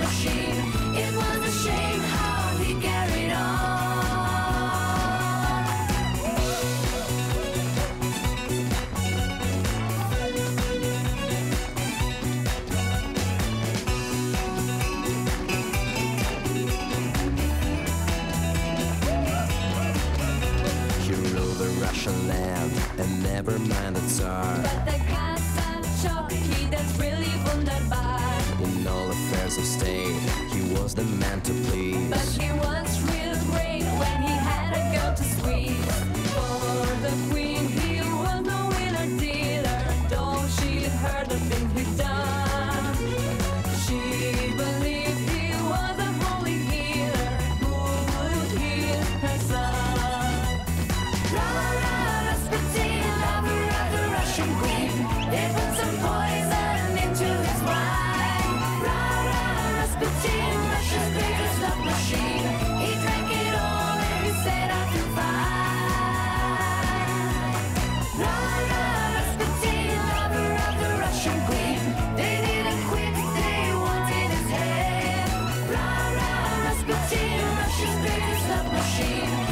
machine. It was a shame how he carried on. He ruled the Russian land and never mind the Tsar. But the Kazachok, he that's really wunderbar. In all affairs of state, he was the man to please. But he was real great when he had a girl to squeeze. For the queen, he was no winner dealer. Though she heard the thing he'd done, she believed he was a holy healer who would heal her son. Laura Rasputin, lover of the Russian queen, they put some poison into his wine. Laura Rasputin, Russia's greatest love machine. He drank it all and he set out to fight. Laura Rasputin, lover of the Russian queen, they didn't quit, they wanted his head. Laura Rasputin, Russia's greatest love machine.